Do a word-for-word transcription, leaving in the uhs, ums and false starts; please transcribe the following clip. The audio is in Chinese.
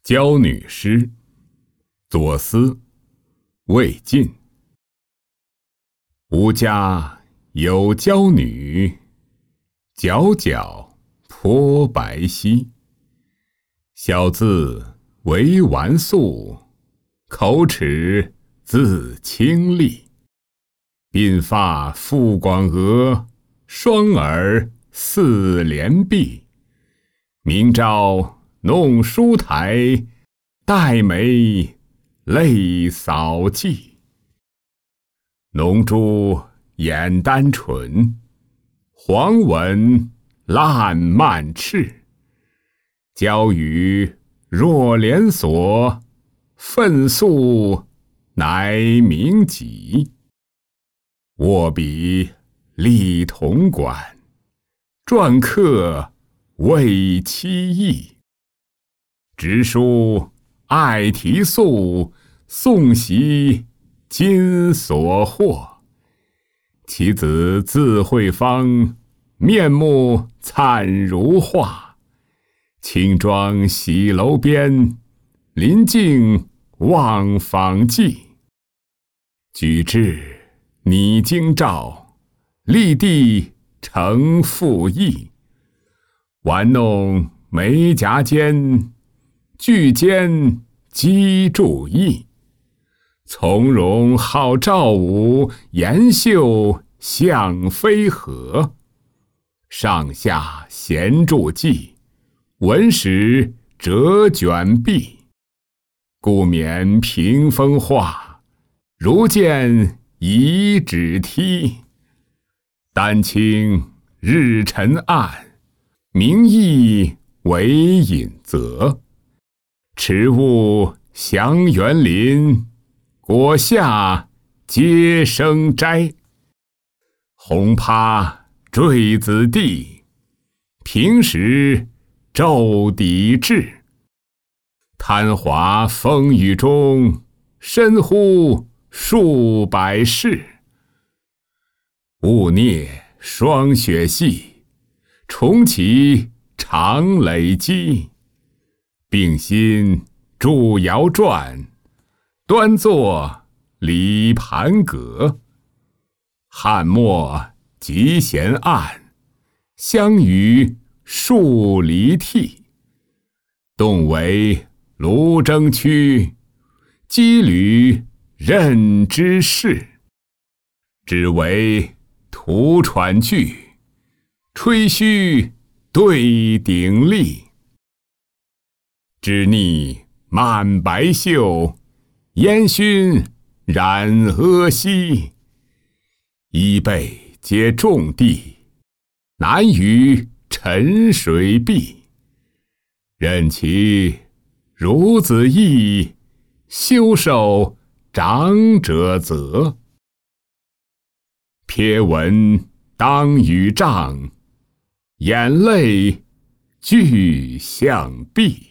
娇女诗，左思，魏晋。吾家有娇女，皎皎颇白皙。小字为玩素，口齿自清丽。鬓发复广额，双耳似连璧。明朝弄书台，黛眉泪扫髻。浓珠眼丹唇，黄吻烂漫翅。娇语若连锁，愤诉乃鸣己。握笔立铜管，篆刻为期意。直书爱题素，诵习今所获。其子字慧芳，面目灿如画。轻装洗楼边，临镜望访迹。举至拟京兆，立地成赋意。玩弄眉颊间，句间击注意。从容好赵武，颜秀向飞鹤。上下闲注记，文史折卷壁。故免屏风画，如见遗指梯。丹青日沉暗，明意为隐则。迟雾祥园林，果下皆生斋。红葩坠子地，平时骤抵至。贪华风雨中，深呼数百世。勿孽霜雪系，重启长累积。并心著尧传，端坐理盘阁。汉末集闲案，相与数离涕。动为卢征区，羁旅任之事。只为图喘句，吹嘘对鼎立。脂腻漫白袖，烟熏染阿膝。衣被皆重地，难与沉水碧。任其孺子义，休受长者责。瞥闻当与帐，眼泪俱向壁。